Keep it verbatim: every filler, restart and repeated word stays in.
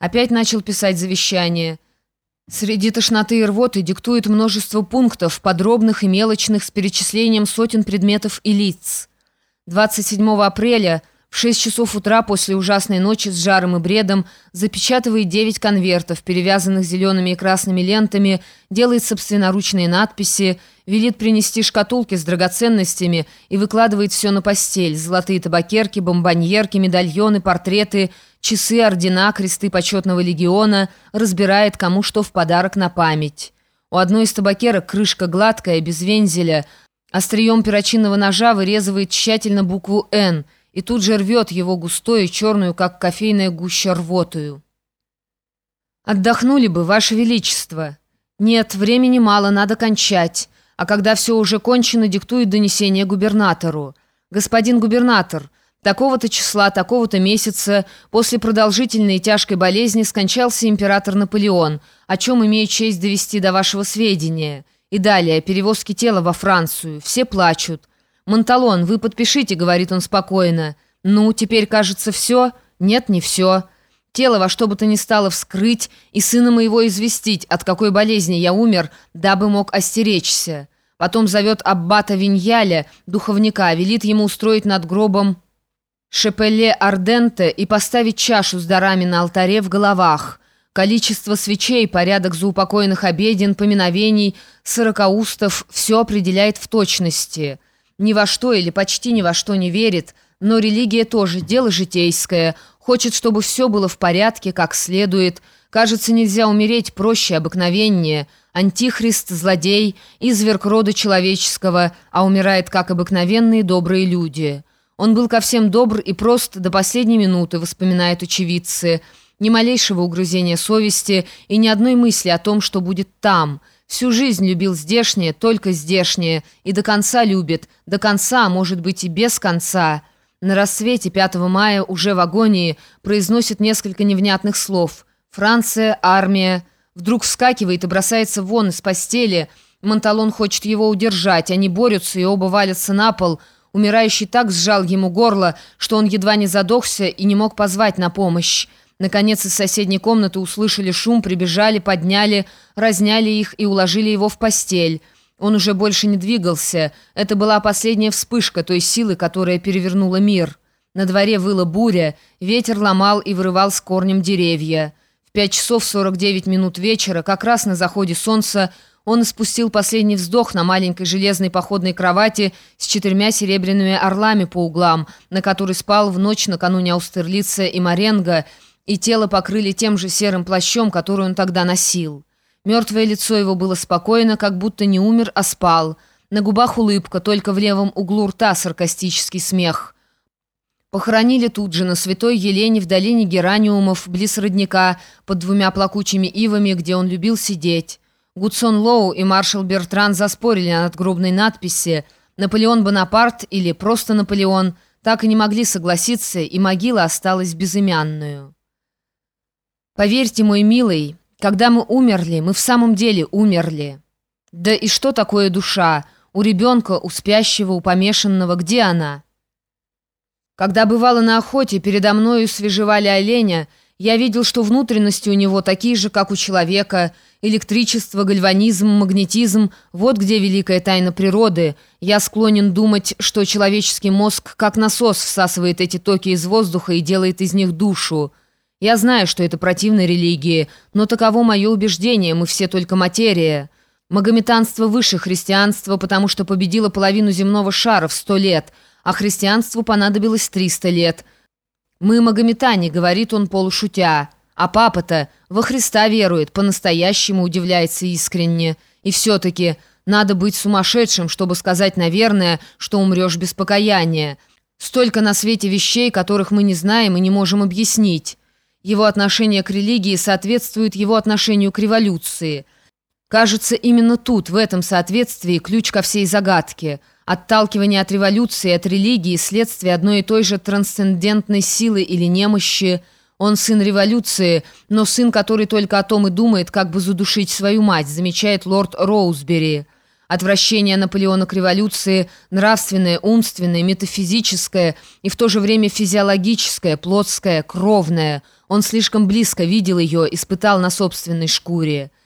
Опять начал писать завещание. Среди тошноты и рвоты диктует множество пунктов, подробных и мелочных, с перечислением сотен предметов и лиц. двадцать седьмого апреля в шесть часов утра после ужасной ночи с жаром и бредом запечатывает девять конвертов, перевязанных зелеными и красными лентами, делает собственноручные надписи, велит принести шкатулки с драгоценностями и выкладывает все на постель: золотые табакерки, бомбоньерки, медальоны, портреты, часы, ордена, кресты почетного легиона, разбирает, кому что в подарок на память. У одной из табакерок крышка гладкая, без вензеля, острием перочинного ножа вырезывает тщательно букву «Н» и тут же рвет его густую, черную, как кофейная гуща, рвотую. «Отдохнули бы, Ваше Величество!» «Нет, времени мало, надо кончать». А когда все уже кончено, диктует донесение губернатору. «Господин губернатор, такого-то числа, такого-то месяца, после продолжительной и тяжкой болезни скончался император Наполеон, о чем имею честь довести до вашего сведения. И далее, перевозки тела во Францию. Все плачут. «Монталон, вы подпишите», — говорит он спокойно. «Ну, теперь, кажется, все?» «Нет, не все. Тело во что бы то ни стало вскрыть и сына моего известить, от какой болезни я умер, дабы мог остеречься». Потом зовет аббата Виньяля, духовника, велит ему устроить над гробом шепелле арденте и поставить чашу с дарами на алтаре в головах. Количество свечей, порядок заупокойных обеден, поминовений, сорокаустов — все определяет в точности. Ни во что или почти ни во что не верит, но религия тоже дело житейское, хочет, чтобы все было в порядке, как следует. Кажется, нельзя умереть проще, обыкновеннее. Антихрист, злодей, изверг рода человеческого, а умирает, как обыкновенные добрые люди. Он был ко всем добр и прост до последней минуты, вспоминают очевидцы. Ни малейшего угрызения совести и ни одной мысли о том, что будет там. Всю жизнь любил здешнее, только здешнее, и до конца любит, до конца, а может быть и без конца. На рассвете пятого мая уже в агонии произносит несколько невнятных слов. «Франция, армия». Вдруг вскакивает и бросается вон из постели. Монталон хочет его удержать, они борются и оба валятся на пол. Умирающий так сжал ему горло, что он едва не задохся и не мог позвать на помощь. Наконец из соседней комнаты услышали шум, прибежали, подняли, разняли их и уложили его в постель. Он уже больше не двигался. Это была последняя вспышка той силы, которая перевернула мир. На дворе выла буря, ветер ломал и вырывал с корнем деревья. В пять часов сорок девять минут вечера, как раз на заходе солнца, он испустил последний вздох на маленькой железной походной кровати с четырьмя серебряными орлами по углам, на которой спал в ночь накануне Аустерлица и Маренго, и тело покрыли тем же серым плащом, который он тогда носил. Мертвое лицо его было спокойно, как будто не умер, а спал. На губах улыбка, только в левом углу рта саркастический смех. Похоронили тут же, на Святой Елене, в долине Гераниумов, близ родника, под двумя плакучими ивами, где он любил сидеть. Гудсон Лоу и маршал Бертран заспорили о надгробной надписи «Наполеон Бонапарт» или просто «Наполеон», так и не могли согласиться, и могила осталась безымянную. Поверьте, мой милый, когда мы умерли, мы в самом деле умерли. Да и что такое душа? У ребенка, у спящего, у помешанного, где она? Когда бывало на охоте, передо мною свежевали оленя, я видел, что внутренности у него такие же, как у человека. Электричество, гальванизм, магнетизм – вот где великая тайна природы. Я склонен думать, что человеческий мозг, как насос, всасывает эти токи из воздуха и делает из них душу. Я знаю, что это противно религии, но таково мое убеждение, мы все только материя. Магометанство выше христианства, потому что победило половину земного шара в сто лет, а христианству понадобилось триста лет. «Мы магометане», — говорит он полушутя, а папа-то во Христа верует, по-настоящему удивляется искренне. И все-таки надо быть сумасшедшим, чтобы сказать, наверное, что умрешь без покаяния. Столько на свете вещей, которых мы не знаем и не можем объяснить. Его отношение к религии соответствует его отношению к революции. Кажется, именно тут, в этом соответствии, ключ ко всей загадке. Отталкивание от революции, от религии, следствие одной и той же трансцендентной силы или немощи. Он сын революции, но сын, который только о том и думает, как бы задушить свою мать, замечает лорд Роузбери. Отвращение Наполеона к революции, нравственное, умственное, метафизическое и в то же время физиологическое, плотское, кровное. Он слишком близко видел ее, испытал на собственной шкуре.